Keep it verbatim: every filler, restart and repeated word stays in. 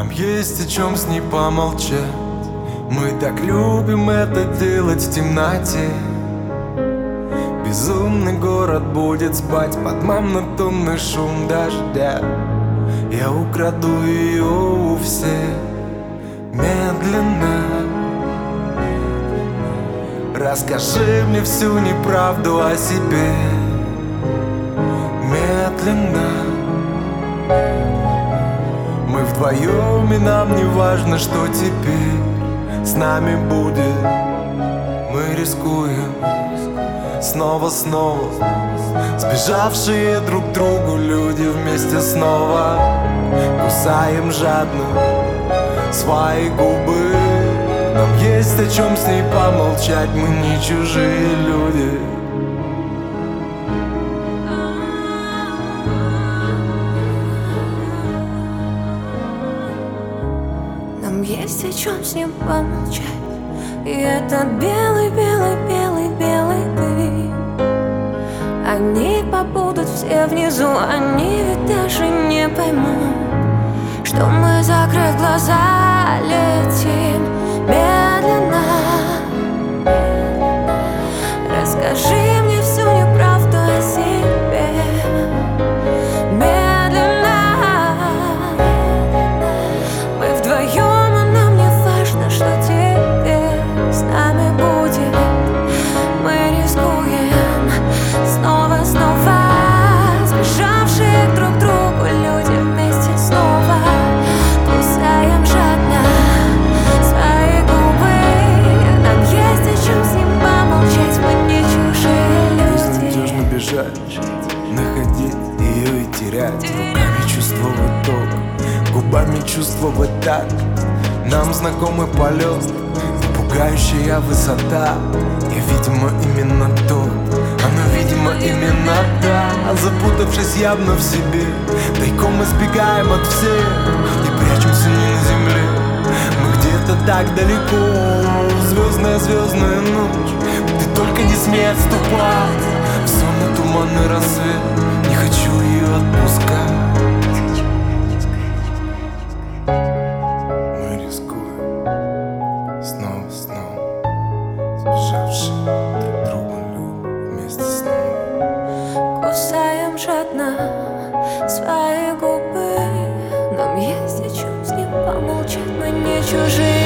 Нам есть о чем с ней помолчать. Мы так любим это делать в темноте. Безумный город будет спать под монотонный шум дождя. Я украду ее у всех медленно. Расскажи мне всю неправду о себе медленно. Мы вдвоем, и нам не важно, что теперь с нами будет. Мы рискуем снова-снова. Сбежавшие друг к другу люди вместе снова кусаем жадно свои губы. Нам есть о чем с ней помолчать. Мы не чужие люди. Нам есть о чем с ним помолчать. И этот белый, белый, белый, белый дым. Они побудут все внизу. Они ведь даже не поймут, что мы, закрыв глаза, летим медленно. Расскажи мне всю неправду о себе медленно. Мы вдвоем, и нам не важно, что теперь с нами будет. Мы рискуем снова-снова. Сбежавшие друг к другу люди вместе снова кусаем жадно свои губы. Нам есть о чем с ним помолчать. Мы не чужие люди. Безнадежно бежать, находить ее и терять. Руками чувствовать ток, губами чувствовать так. Нам знакомый полет, пугающая высота. И, видимо, именно то, оно, видимо, именно та. Запутавшись явно в себе, тайком избегаем от всех и прячемся не на земле. Мы где-то так далеко, звездная, звездная ночь. Ты только не смей отступать в сонный туманный рассвет. Не хочу ее отпускать. Мы рискуем снова-снова. Сбежавшие друг другу люди вместе снова Кусаем жадно свои губы. Нам есть о чем с ним помолчать. Мы не чужие